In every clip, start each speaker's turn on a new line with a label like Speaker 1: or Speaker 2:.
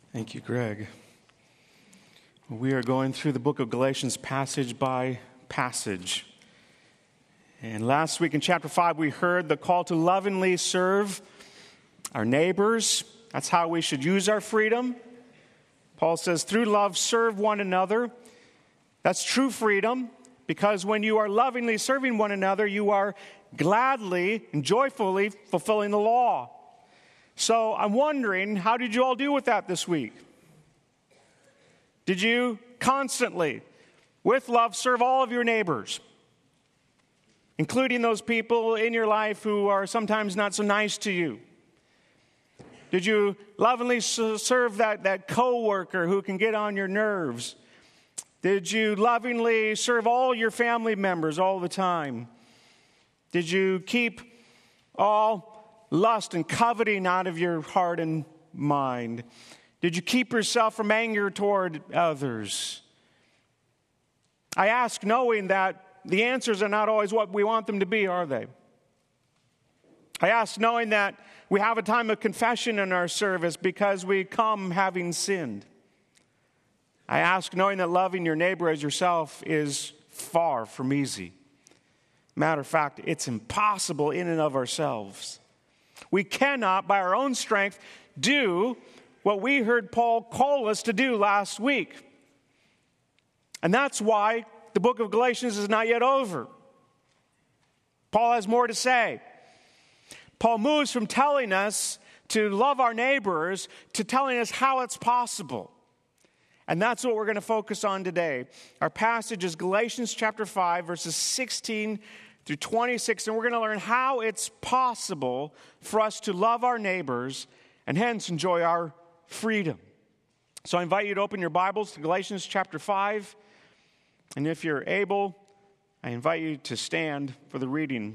Speaker 1: Thank you, Greg. We are going through the book of Galatians passage by passage. And last week in chapter 5, we heard the call to lovingly serve our neighbors. That's how we should use our freedom. Paul says, through love, serve one another. That's true freedom, because when you are lovingly serving one another, you are gladly and joyfully fulfilling the law. So I'm wondering, how did you all do with that this week? Did you constantly, with love, serve all of your neighbors, including those people in your life who are sometimes not so nice to you? Did you lovingly serve that coworker who can get on your nerves? Did you lovingly serve all your family members all the time? Did you keep all lust and coveting out of your heart and mind? Did you keep yourself from anger toward others? I ask knowing that the answers are not always what we want them to be, are they? I ask knowing that we have a time of confession in our service because we come having sinned. I ask knowing that loving your neighbor as yourself is far from easy. Matter of fact, it's impossible in and of ourselves. We cannot, by our own strength, do what we heard Paul call us to do last week. And that's why the book of Galatians is not yet over. Paul has more to say. Paul moves from telling us to love our neighbors to telling us how it's possible. And that's what we're going to focus on today. Our passage is Galatians chapter 5, verses 16 through 26, and we're going to learn how it's possible for us to love our neighbors and hence enjoy our freedom. So I invite you to open your Bibles to Galatians chapter 5, and if you're able, I invite you to stand for the reading.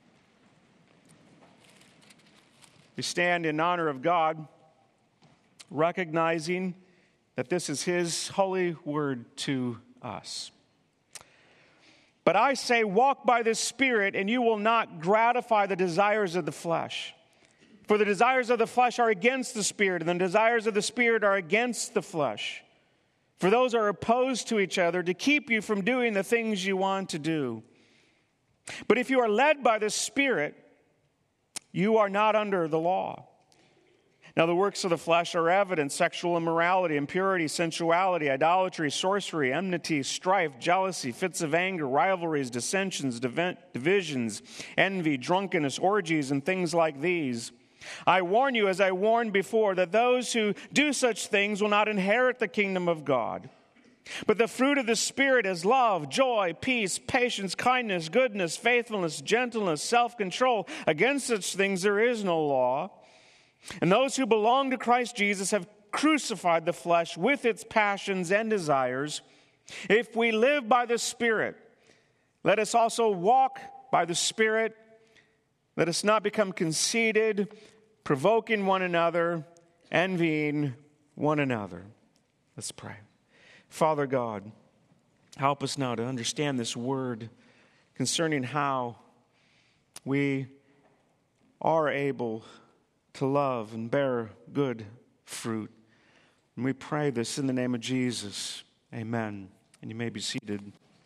Speaker 1: We stand in honor of God, recognizing that this is His holy word to us. But I say, walk by the Spirit, and you will not gratify the desires of the flesh. For the desires of the flesh are against the Spirit, and the desires of the Spirit are against the flesh. For those are opposed to each other to keep you from doing the things you want to do. But if you are led by the Spirit, you are not under the law. Now the works of the flesh are evident: sexual immorality, impurity, sensuality, idolatry, sorcery, enmity, strife, jealousy, fits of anger, rivalries, dissensions, divisions, envy, drunkenness, orgies, and things like these. I warn you, as I warned before, that those who do such things will not inherit the kingdom of God. But the fruit of the Spirit is love, joy, peace, patience, kindness, goodness, faithfulness, gentleness, self-control. Against such things there is no law. And those who belong to Christ Jesus have crucified the flesh with its passions and desires. If we live by the Spirit, let us also walk by the Spirit. Let us not become conceited, provoking one another, envying one another. Let's pray. Father God, help us now to understand this word concerning how we are able to love and bear good fruit. And we pray this in the name of Jesus. Amen. And you may be seated.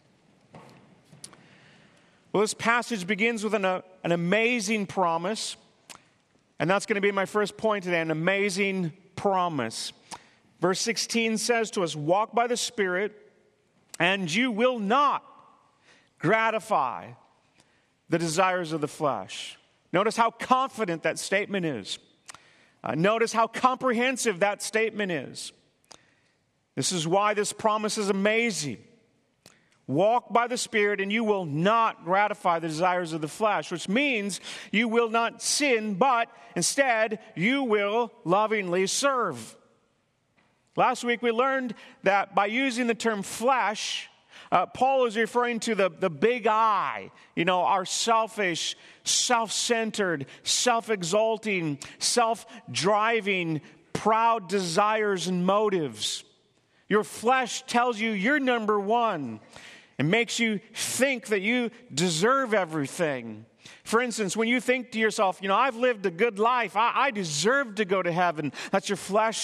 Speaker 1: Well, this passage begins with an amazing promise. And that's going to be my first point today, an amazing promise. Verse 16 says to us, walk by the Spirit, and you will not gratify the desires of the flesh. Notice how confident that statement is. Notice how comprehensive that statement is. This is why this promise is amazing. Walk by the Spirit, and you will not gratify the desires of the flesh, which means you will not sin, but instead you will lovingly serve. Last week we learned that by using the term flesh, Paul is referring to the big I, our selfish, self-centered, self-exalting, self-driving, proud desires and motives. Your flesh tells you you're number one and makes you think that you deserve everything. For instance, when you think to yourself, I've lived a good life, I deserve to go to heaven. That's your flesh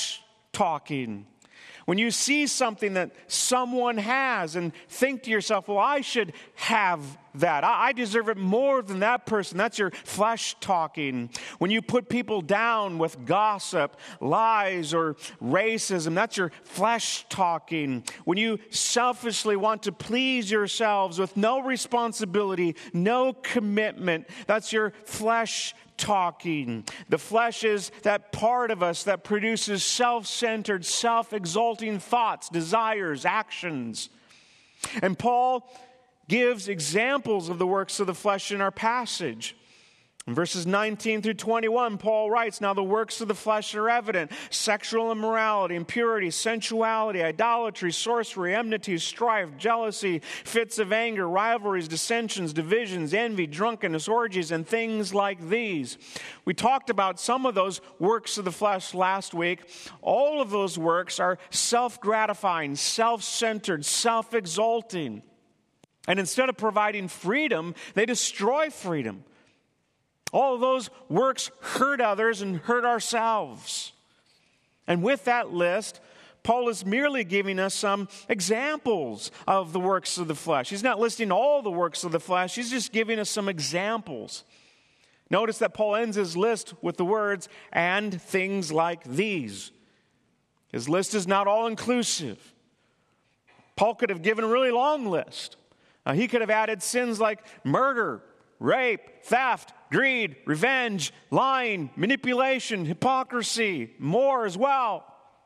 Speaker 1: talking. When you see something that someone has and think to yourself, well, I should have that. I deserve it more than that person. That's your flesh talking. When you put people down with gossip, lies, or racism, that's your flesh talking. When you selfishly want to please yourselves with no responsibility, no commitment, that's your flesh talking. The flesh is that part of us that produces self-centered, self-exalting thoughts, desires, actions. And Paul gives examples of the works of the flesh in our passage. In verses 19 through 21, Paul writes, "Now the works of the flesh are evident: sexual immorality, impurity, sensuality, idolatry, sorcery, enmity, strife, jealousy, fits of anger, rivalries, dissensions, divisions, envy, drunkenness, orgies, and things like these." We talked about some of those works of the flesh last week. All of those works are self-gratifying, self-centered, self-exalting. And instead of providing freedom, they destroy freedom. All of those works hurt others and hurt ourselves. And with that list, Paul is merely giving us some examples of the works of the flesh. He's not listing all the works of the flesh. He's just giving us some examples. Notice that Paul ends his list with the words, "and things like these." His list is not all-inclusive. Paul could have given a really long list. He could have added sins like murder, rape, theft, greed, revenge, lying, manipulation, hypocrisy, more as well.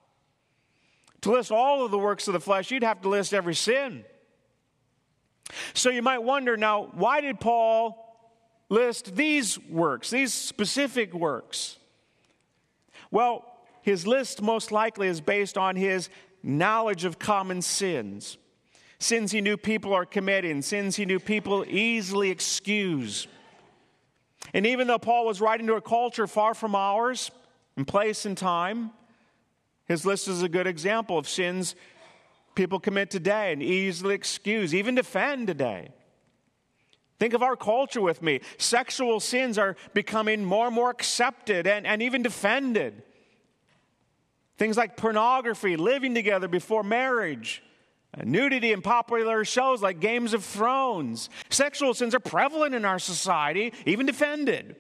Speaker 1: To list all of the works of the flesh, you'd have to list every sin. So you might wonder, now, why did Paul list these works, these specific works? Well, his list most likely is based on his knowledge of common sins. Sins he knew people are committing, sins he knew people easily excuse. And even though Paul was writing to a culture far from ours, in place and time, his list is a good example of sins people commit today and easily excuse, even defend today. Think of our culture with me. Sexual sins are becoming more and more accepted and even defended. Things like pornography, living together before marriage, nudity in popular shows like Games of Thrones. Sexual sins are prevalent in our society, even defended.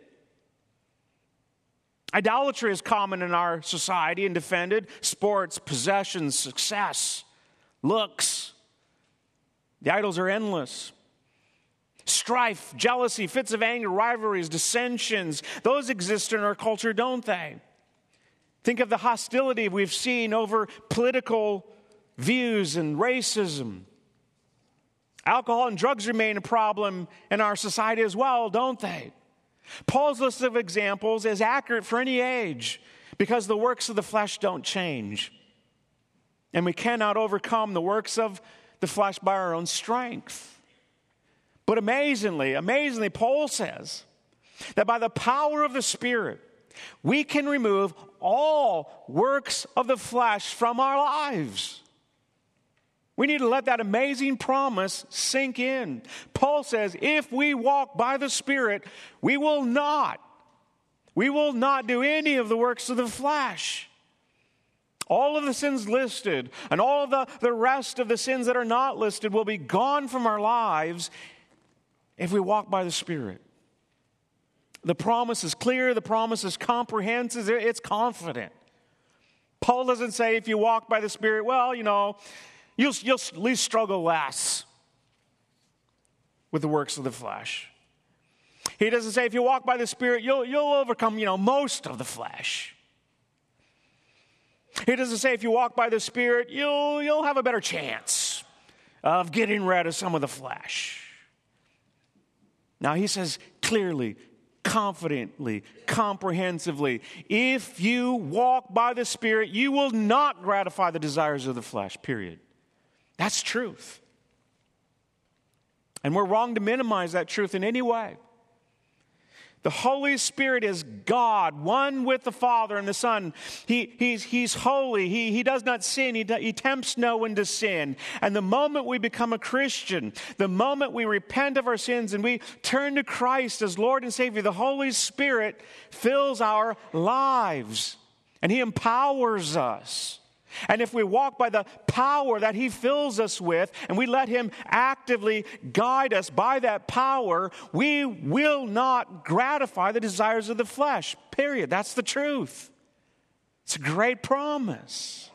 Speaker 1: Idolatry is common in our society and defended. Sports, possessions, success, looks. The idols are endless. Strife, jealousy, fits of anger, rivalries, dissensions, those exist in our culture, don't they? Think of the hostility we've seen over political views and racism. Alcohol and drugs remain a problem in our society as well, don't they? Paul's list of examples is accurate for any age because the works of the flesh don't change. And we cannot overcome the works of the flesh by our own strength. But amazingly, Paul says that by the power of the Spirit, we can remove all works of the flesh from our lives. We need to let that amazing promise sink in. Paul says, if we walk by the Spirit, we will not do any of the works of the flesh. All of the sins listed and all the rest of the sins that are not listed will be gone from our lives if we walk by the Spirit. The promise is clear. The promise is comprehensive. It's confident. Paul doesn't say if you walk by the Spirit, well, you'll at least struggle less with the works of the flesh. He doesn't say if you walk by the Spirit, you'll overcome, most of the flesh. He doesn't say if you walk by the Spirit, you'll have a better chance of getting rid of some of the flesh. Now he says clearly, confidently, comprehensively, if you walk by the Spirit, you will not gratify the desires of the flesh, period. That's truth. And we're wrong to minimize that truth in any way. The Holy Spirit is God, one with the Father and the Son. He's holy. He does not sin. He tempts no one to sin. And the moment we become a Christian, the moment we repent of our sins and we turn to Christ as Lord and Savior, the Holy Spirit fills our lives. and He empowers us. And if we walk by the power that He fills us with, and we let Him actively guide us by that power, we will not gratify the desires of the flesh. Period. That's the truth. It's a great promise.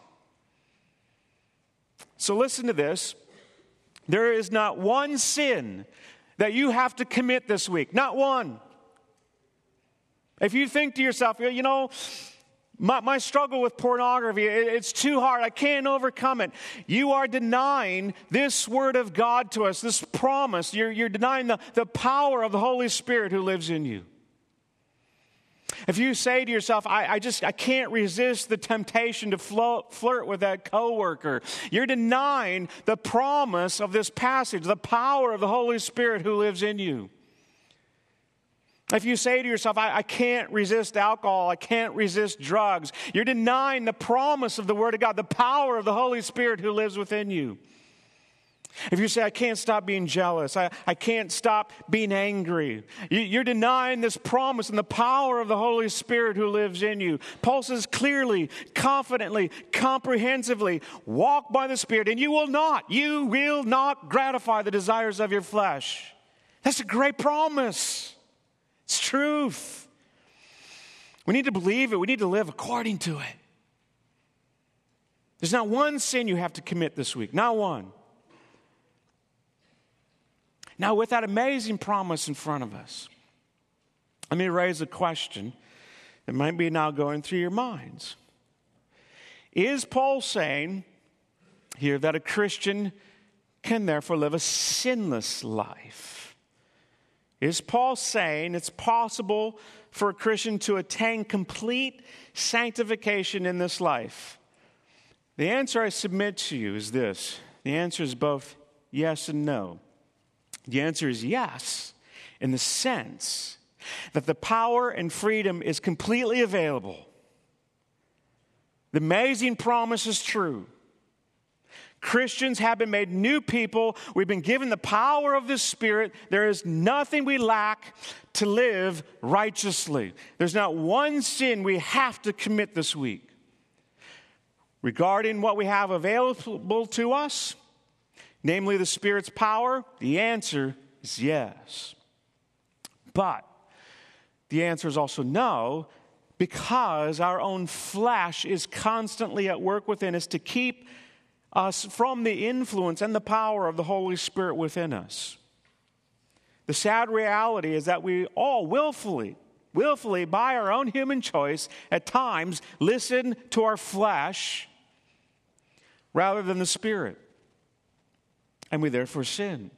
Speaker 1: So listen to this. There is not one sin that you have to commit this week. Not one. If you think to yourself, you know, my struggle with pornography, it's too hard. I can't overcome it. You are denying this word of God to us, this promise. You're denying the power of the Holy Spirit who lives in you. If you say to yourself, I can't resist the temptation to flirt with that coworker, you're denying the promise of this passage, the power of the Holy Spirit who lives in you. If you say to yourself, I can't resist alcohol, I can't resist drugs, you're denying the promise of the Word of God, the power of the Holy Spirit who lives within you. If you say, I can't stop being jealous, I can't stop being angry, you're denying this promise and the power of the Holy Spirit who lives in you. Paul says clearly, confidently, comprehensively, walk by the Spirit, and you will not gratify the desires of your flesh. That's a great promise. It's truth. We need to believe it. We need to live according to it. There's not one sin you have to commit this week. Not one. Now, with that amazing promise in front of us, let me raise a question that might be now going through your minds. Is Paul saying here that a Christian can therefore live a sinless life? Is Paul saying it's possible for a Christian to attain complete sanctification in this life? The answer I submit to you is this. The answer is both yes and no. The answer is yes, in the sense that the power and freedom is completely available. The amazing promise is true. Christians have been made new people. We've been given the power of the Spirit. There is nothing we lack to live righteously. There's not one sin we have to commit this week. Regarding what we have available to us, namely the Spirit's power, the answer is yes. But the answer is also no, because our own flesh is constantly at work within us to keep us from the influence and the power of the Holy Spirit within us. The sad reality is that we all willfully, by our own human choice, at times listen to our flesh rather than the Spirit. And we therefore sin.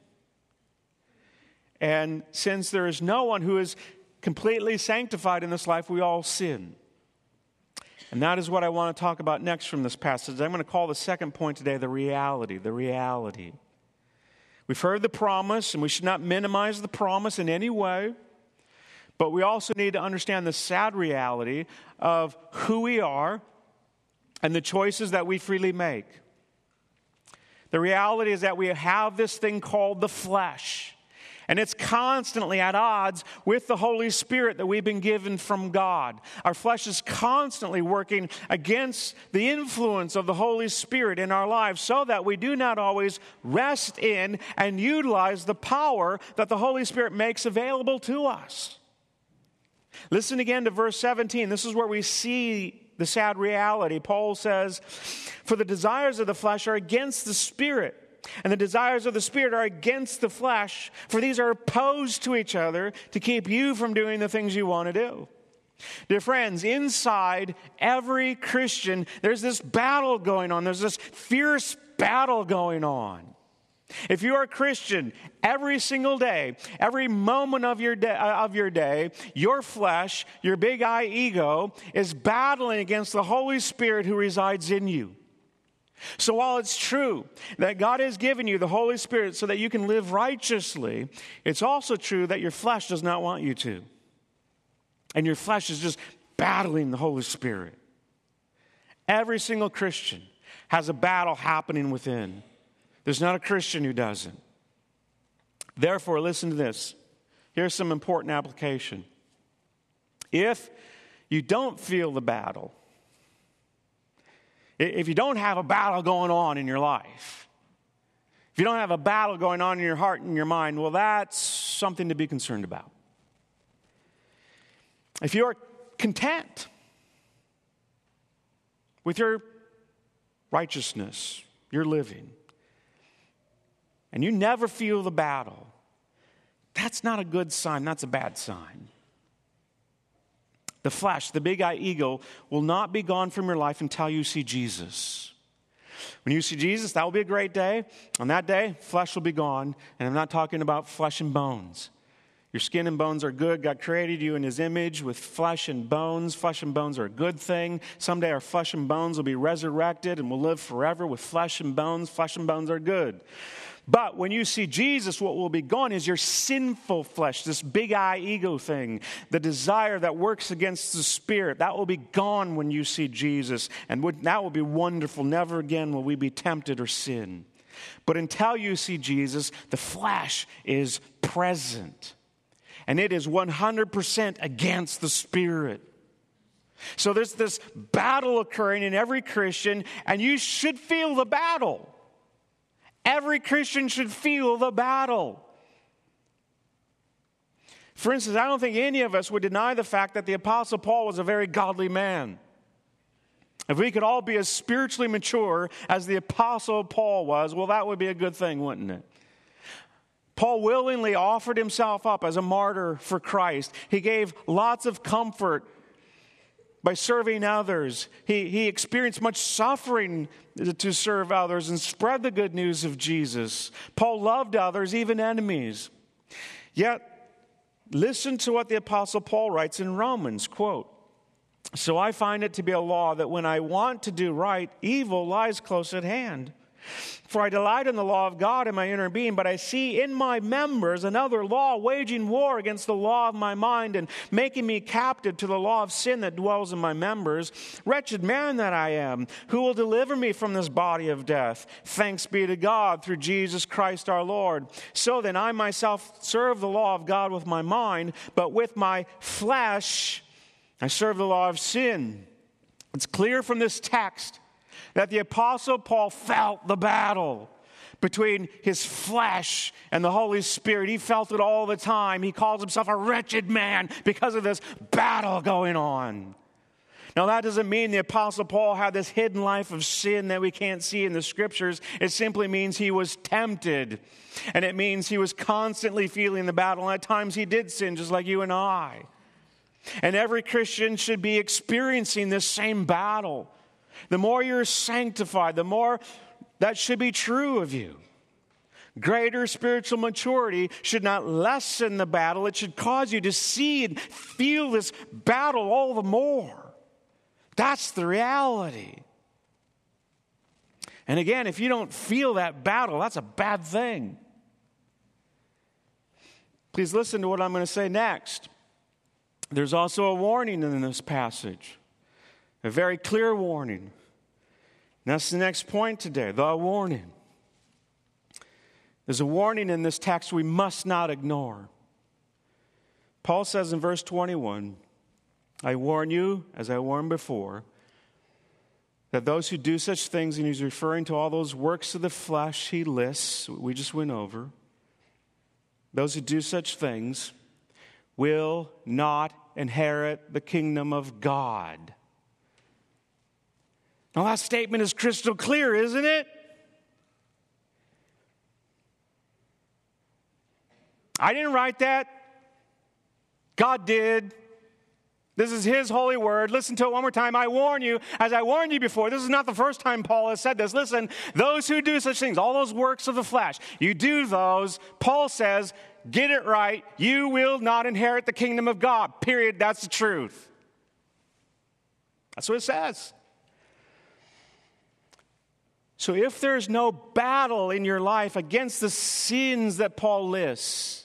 Speaker 1: And since there is no one who is completely sanctified in this life, we all sin. And that is what I want to talk about next from this passage. I'm going to call the second point today the reality. The reality. We've heard the promise, and we should not minimize the promise in any way. But we also need to understand the sad reality of who we are and the choices that we freely make. The reality is that we have this thing called the flesh. And it's constantly at odds with the Holy Spirit that we've been given from God. Our flesh is constantly working against the influence of the Holy Spirit in our lives so that we do not always rest in and utilize the power that the Holy Spirit makes available to us. Listen again to verse 17. This is where we see the sad reality. Paul says, "For the desires of the flesh are against the Spirit, and the desires of the Spirit are against the flesh, for these are opposed to each other to keep you from doing the things you want to do." Dear friends, inside every Christian, there's this battle going on. There's this fierce battle going on. If you are a Christian, every single day, every moment of your day, your flesh, your big I ego, is battling against the Holy Spirit who resides in you. So while it's true that God has given you the Holy Spirit so that you can live righteously, it's also true that your flesh does not want you to. And your flesh is just battling the Holy Spirit. Every single Christian has a battle happening within. There's not a Christian who doesn't. Therefore, listen to this. Here's some important application. If you don't feel the battle, If you don't have a battle going on in your life, if you don't have a battle going on in your heart and your mind, well, that's something to be concerned about. If you're content with your righteousness, your living, and you never feel the battle, that's not a good sign, that's a bad sign. The flesh, the big I ego, will not be gone from your life until you see Jesus. When you see Jesus, that will be a great day. On that day, flesh will be gone. And I'm not talking about flesh and bones. Your skin and bones are good. God created you in His image with flesh and bones. Flesh and bones are a good thing. Someday our flesh and bones will be resurrected and we'll live forever with flesh and bones. Flesh and bones are good. But when you see Jesus, what will be gone is your sinful flesh, this big I ego thing, the desire that works against the Spirit. That will be gone when you see Jesus. And that will be wonderful. Never again will we be tempted or sin. But until you see Jesus, the flesh is present. And it is 100% against the Spirit. So there's this battle occurring in every Christian, and you should feel the battle. Every Christian should feel the battle. For instance, I don't think any of us would deny the fact that the Apostle Paul was a very godly man. If we could all be as spiritually mature as the Apostle Paul was, well, that would be a good thing, wouldn't it? Paul willingly offered himself up as a martyr for Christ. He gave lots of comfort by serving others. He experienced much suffering to serve others and spread the good news of Jesus. Paul loved others, even enemies. Yet, listen to what the Apostle Paul writes in Romans, quote, "So I find it to be a law that when I want to do right, evil lies close at hand. For I delight in the law of God in my inner being, but I see in my members another law waging war against the law of my mind and making me captive to the law of sin that dwells in my members. Wretched man that I am, who will deliver me from this body of death? Thanks be to God through Jesus Christ our Lord. So then I myself serve the law of God with my mind, but with my flesh I serve the law of sin." It's clear from this text that the Apostle Paul felt the battle between his flesh and the Holy Spirit. He felt it all the time. He calls himself a wretched man because of this battle going on. Now, that doesn't mean the Apostle Paul had this hidden life of sin that we can't see in the Scriptures. It simply means he was tempted. And it means he was constantly feeling the battle. And at times he did sin, just like you and I. And every Christian should be experiencing this same battle. The more you're sanctified, the more that should be true of you. Greater spiritual maturity should not lessen the battle. It should cause you to see and feel this battle all the more. That's the reality. And again, if you don't feel that battle, that's a bad thing. Please listen to what I'm going to say next. There's also a warning in this passage. A very clear warning. And that's the next point today, the warning. There's a warning in this text we must not ignore. Paul says in verse 21, "I warn you, as I warned before, that those who do such things," and he's referring to all those works of the flesh he lists, we just went over, "those who do such things will not inherit the kingdom of God." Now, that statement is crystal clear, isn't it? I didn't write that. God did. This is His holy word. Listen to it one more time. "I warn you, as I warned you before." This is not the first time Paul has said this. Listen, those who do such things, all those works of the flesh, you do those, Paul says, get it right, you will not inherit the kingdom of God. Period. That's the truth. That's what it says. So if there's no battle in your life against the sins that Paul lists,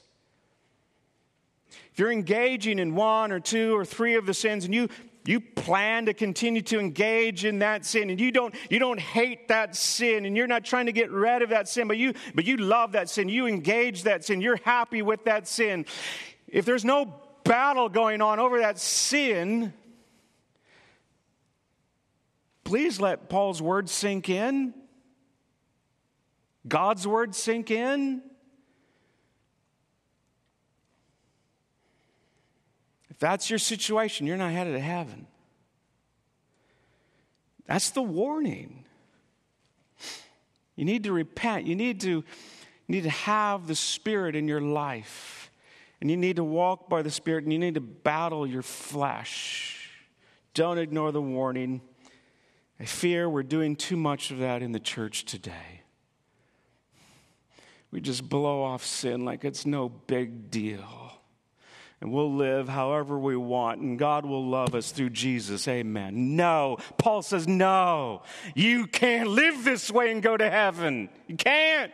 Speaker 1: if you're engaging in one or two or three of the sins and you plan to continue to engage in that sin and you don't hate that sin and you're not trying to get rid of that sin, but you love that sin, you engage that sin, you're happy with that sin. If there's no battle going on over that sin, Please let Paul's words sink in. God's words sink in. If that's your situation, you're not headed to heaven. That's the warning. You need to repent. You need to have the Spirit in your life. And you need to walk by the Spirit, and you need to battle your flesh. Don't ignore the warning. I fear we're doing too much of that in the church today. We just blow off sin like it's no big deal. And we'll live however we want, and God will love us through Jesus. Amen. No. Paul says, no. You can't live this way and go to heaven. You can't.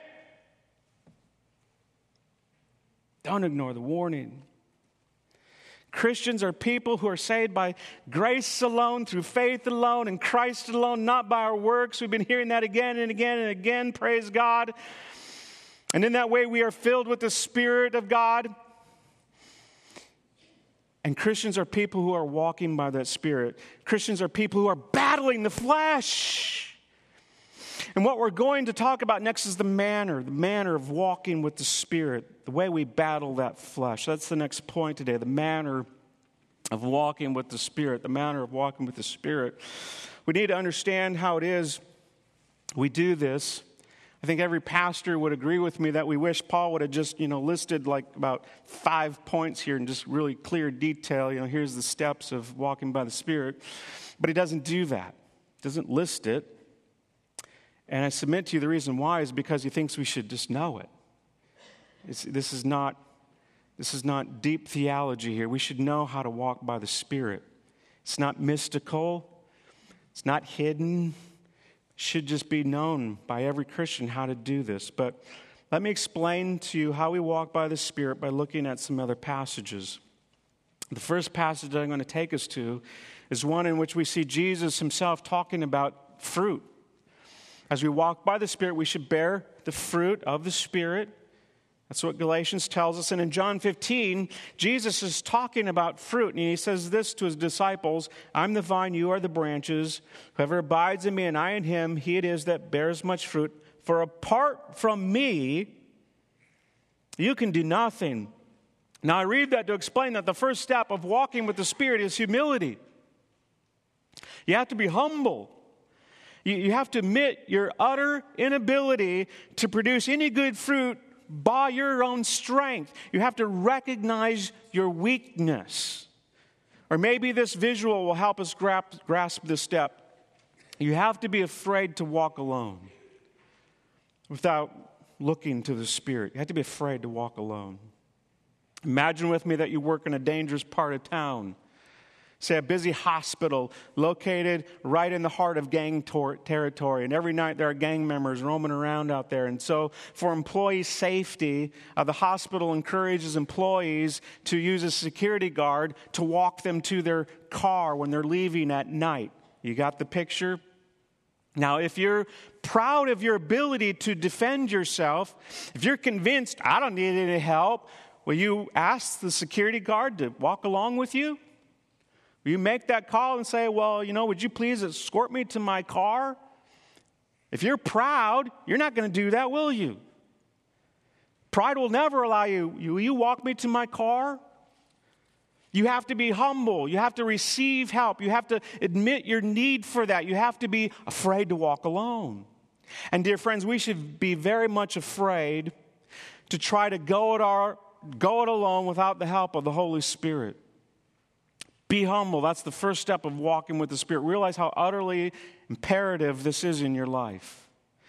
Speaker 1: Don't ignore the warning. Christians are people who are saved by grace alone, through faith alone, in Christ alone, not by our works. We've been hearing that again and again and again. Praise God. And in that way, we are filled with the Spirit of God. And Christians are people who are walking by that Spirit. Christians are people who are battling the flesh. And what we're going to talk about next is the manner of walking with the Spirit, the way we battle that flesh. That's the next point today, the manner of walking with the Spirit, the manner of walking with the Spirit. We need to understand how it is we do this. I think every pastor would agree with me that we wish Paul would have just, listed like about 5 points here in just really clear detail. Here's the steps of walking by the Spirit. But he doesn't do that. He doesn't list it. And I submit to you the reason why is because he thinks we should just know it. This is not deep theology here. We should know how to walk by the Spirit. It's not mystical. It's not hidden. Should just be known by every Christian how to do this. But let me explain to you how we walk by the Spirit by looking at some other passages. The first passage that I'm going to take us to is one in which we see Jesus himself talking about fruit. As we walk by the Spirit, we should bear the fruit of the Spirit. That's what Galatians tells us. And in John 15, Jesus is talking about fruit. And he says this to his disciples, I'm the vine, you are the branches. Whoever abides in me and I in him, he it is that bears much fruit. For apart from me, you can do nothing. Now I read that to explain that the first step of walking with the Spirit is humility. You have to be humble. You have to admit your utter inability to produce any good fruit by your own strength. You have to recognize your weakness. Or maybe this visual will help us grasp this step. You have to be afraid to walk alone without looking to the Spirit. You have to be afraid to walk alone. Imagine with me that you work in a dangerous part of town. Say a busy hospital located right in the heart of gang territory. And every night there are gang members roaming around out there. And so for employee safety, the hospital encourages employees to use a security guard to walk them to their car when they're leaving at night. You got the picture? Now, if you're proud of your ability to defend yourself, if you're convinced, I don't need any help, will you ask the security guard to walk along with you? Will you make that call and say, well, would you please escort me to my car? If you're proud, you're not going to do that, will you? Pride will never allow you. Will you walk me to my car? You have to be humble. You have to receive help. You have to admit your need for that. You have to be afraid to walk alone. And dear friends, we should be very much afraid to try to go it alone without the help of the Holy Spirit. Be humble. That's the first step of walking with the Spirit. Realize how utterly imperative this is in your life.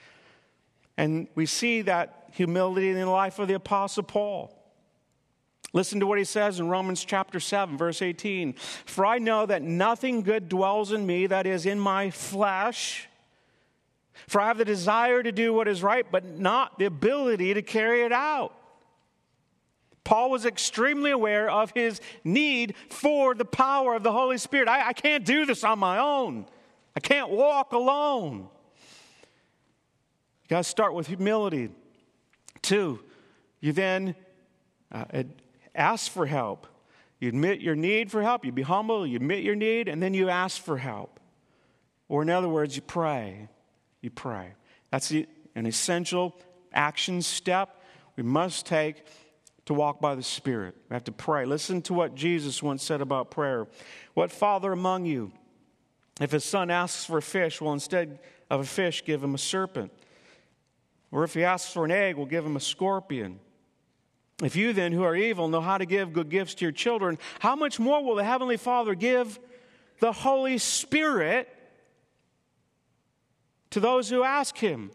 Speaker 1: And we see that humility in the life of the Apostle Paul. Listen to what he says in Romans chapter 7, verse 18. For I know that nothing good dwells in me, that is, in my flesh. For I have the desire to do what is right, but not the ability to carry it out. Paul was extremely aware of his need for the power of the Holy Spirit. I can't do this on my own. I can't walk alone. You got to start with humility. 2, you then ask for help. You admit your need for help. You be humble. You admit your need, and then you ask for help. Or in other words, you pray. You pray. That's an essential action step we must take to walk by the Spirit. We have to pray. Listen to what Jesus once said about prayer. What father among you, if his son asks for a fish, will instead of a fish give him a serpent? Or if he asks for an egg, will give him a scorpion? If you then, who are evil, know how to give good gifts to your children, how much more will the Heavenly Father give the Holy Spirit to those who ask Him?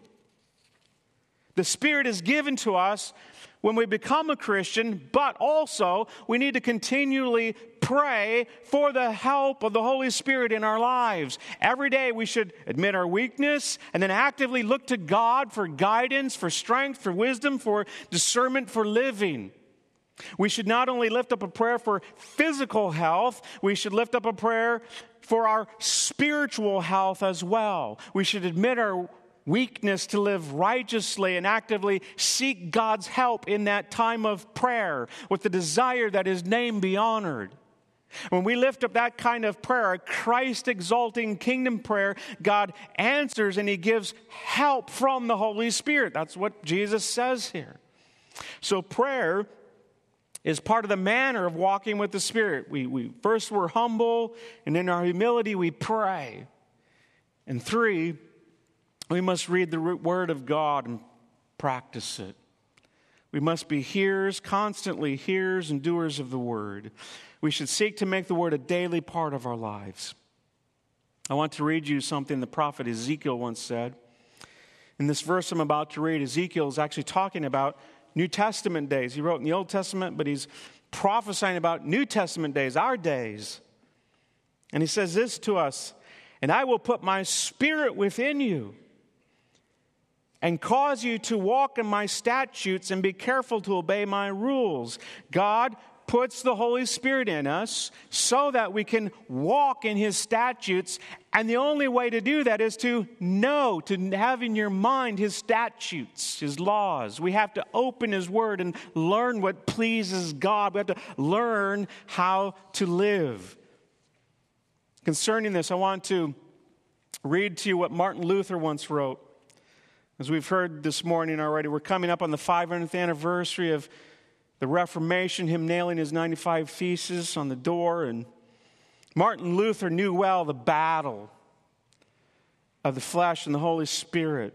Speaker 1: The Spirit is given to us when we become a Christian, but also we need to continually pray for the help of the Holy Spirit in our lives. Every day we should admit our weakness and then actively look to God for guidance, for strength, for wisdom, for discernment, for living. We should not only lift up a prayer for physical health, we should lift up a prayer for our spiritual health as well. We should admit our weakness to live righteously and actively seek God's help in that time of prayer with the desire that His name be honored. When we lift up that kind of prayer, a Christ-exalting kingdom prayer, God answers and He gives help from the Holy Spirit. That's what Jesus says here. So prayer is part of the manner of walking with the Spirit. We first we're humble, and in our humility we pray. And 3, we must read the Word of God and practice it. We must be hearers, constantly hearers and doers of the Word. We should seek to make the Word a daily part of our lives. I want to read you something the prophet Ezekiel once said. In this verse I'm about to read, Ezekiel is actually talking about New Testament days. He wrote in the Old Testament, but he's prophesying about New Testament days, our days. And he says this to us, "And I will put my Spirit within you, and cause you to walk in my statutes and be careful to obey my rules." God puts the Holy Spirit in us so that we can walk in His statutes. And the only way to do that is to know, to have in your mind His statutes, His laws. We have to open His Word and learn what pleases God. We have to learn how to live. Concerning this, I want to read to you what Martin Luther once wrote. As we've heard this morning already, we're coming up on the 500th anniversary of the Reformation, him nailing his 95 Theses on the door. And Martin Luther knew well the battle of the flesh and the Holy Spirit.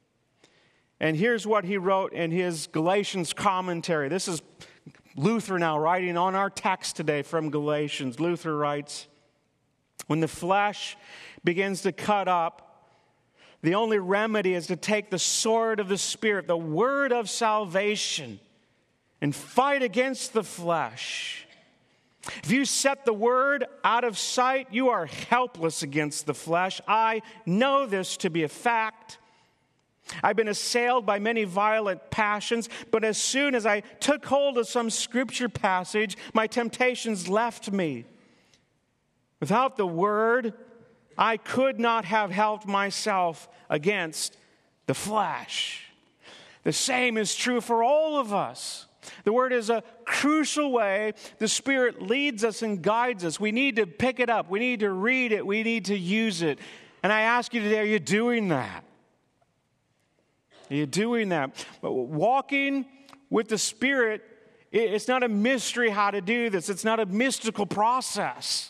Speaker 1: And here's what he wrote in his Galatians commentary. This is Luther now writing on our text today from Galatians. Luther writes, "When the flesh begins to cut up, the only remedy is to take the sword of the Spirit, the word of salvation, and fight against the flesh. If you set the word out of sight, you are helpless against the flesh. I know this to be a fact. I've been assailed by many violent passions, but as soon as I took hold of some scripture passage, my temptations left me. Without the word, I could not have helped myself against the flesh." The same is true for all of us. The Word is a crucial way the Spirit leads us and guides us. We need to pick it up. We need to read it. We need to use it. And I ask you today, are you doing that? Are you doing that? Walking with the Spirit, it's not a mystery how to do this. It's not a mystical process.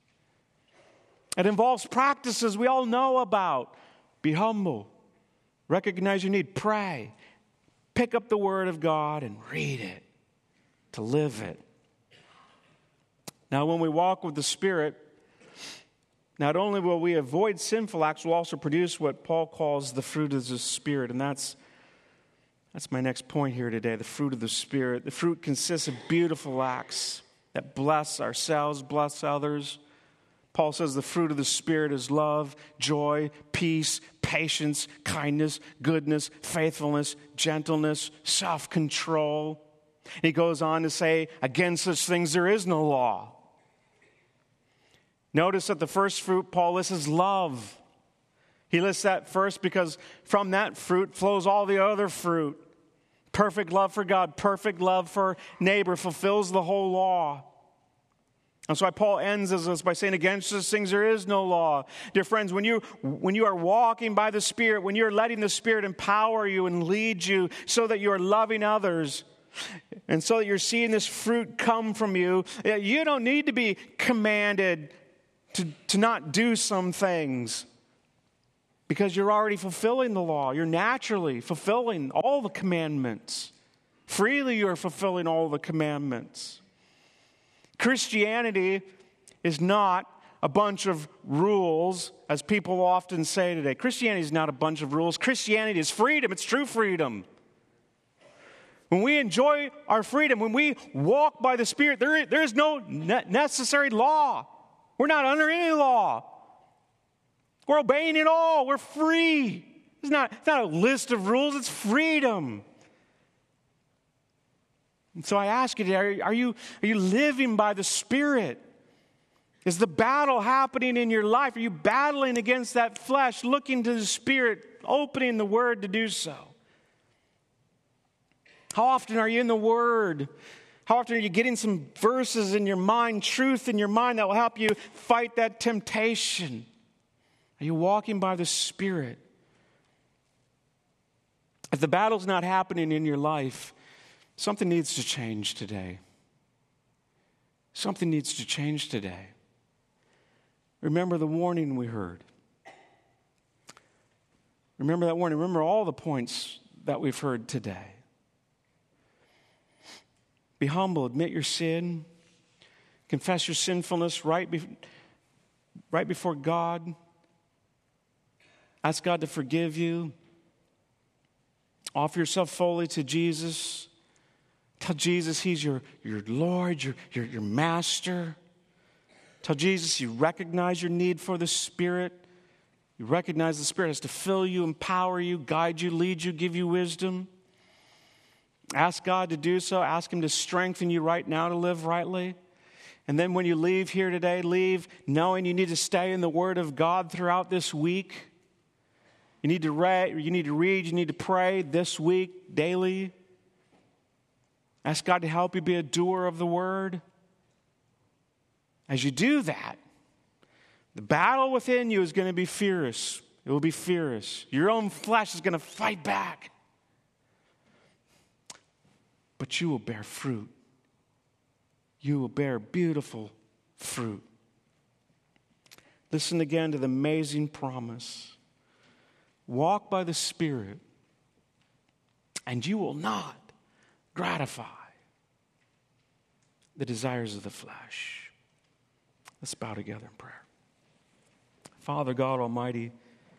Speaker 1: It involves practices we all know about. Be humble. Recognize your need. Pray. Pick up the Word of God and read it, to live it. Now, when we walk with the Spirit, not only will we avoid sinful acts, we'll also produce what Paul calls the fruit of the Spirit. And that's my next point here today, the fruit of the Spirit. The fruit consists of beautiful acts that bless ourselves, bless others. Paul says the fruit of the Spirit is love, joy, peace, patience, kindness, goodness, faithfulness, gentleness, self-control. He goes on to say, against such things there is no law. Notice that the first fruit Paul lists is love. He lists that first because from that fruit flows all the other fruit. Perfect love for God, perfect love for neighbor fulfills the whole law. That's why Paul ends this by saying, against such things there is no law. Dear friends, when you are walking by the Spirit, when you're letting the Spirit empower you and lead you so that you are loving others, and so that you're seeing this fruit come from you, you don't need to be commanded to not do some things, because you're already fulfilling the law. You're naturally fulfilling all the commandments. Freely you are fulfilling all the commandments. Christianity is not a bunch of rules, as people often say today. Christianity is not a bunch of rules. Christianity is freedom. It's true freedom. When we enjoy our freedom, when we walk by the Spirit, there is no necessary law. We're not under any law. We're obeying it all. We're free. It's not a list of rules. It's freedom. And so I ask you today, are you living by the Spirit? Is the battle happening in your life? Are you battling against that flesh, looking to the Spirit, opening the Word to do so? How often are you in the Word? How often are you getting some verses in your mind, truth in your mind that will help you fight that temptation? Are you walking by the Spirit? If the battle's not happening in your life, something needs to change today. Something needs to change today. Remember the warning we heard. Remember that warning. Remember all the points that we've heard today. Be humble, admit your sin, confess your sinfulness right before God. Ask God to forgive you. Offer yourself fully to Jesus. Tell Jesus He's your Lord, your Master. Tell Jesus you recognize your need for the Spirit. You recognize the Spirit has to fill you, empower you, guide you, lead you, give you wisdom. Ask God to do so. Ask Him to strengthen you right now to live rightly. And then when you leave here today, leave knowing you need to stay in the Word of God throughout this week. You need to read, you need to pray this week daily. Ask God to help you be a doer of the Word. As you do that, the battle within you is going to be fierce. It will be fierce. Your own flesh is going to fight back. But you will bear fruit. You will bear beautiful fruit. Listen again to the amazing promise. Walk by the Spirit, and you will not gratify the desires of the flesh. Let's bow together in prayer. Father God Almighty,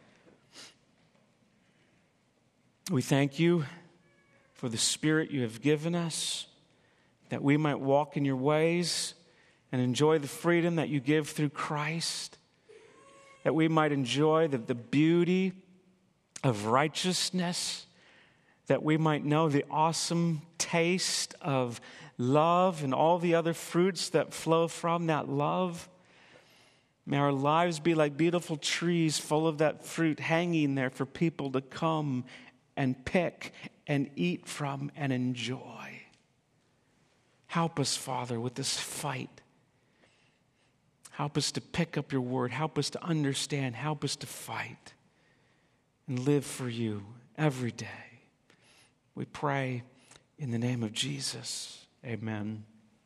Speaker 1: we thank you for the Spirit you have given us, that we might walk in your ways and enjoy the freedom that you give through Christ, that we might enjoy the beauty of righteousness, that we might know the awesome taste of love and all the other fruits that flow from that love. May our lives be like beautiful trees full of that fruit hanging there for people to come and pick and eat from and enjoy. Help us, Father, with this fight. Help us to pick up your word. Help us to understand. Help us to fight and live for you every day. We pray in the name of Jesus. Amen.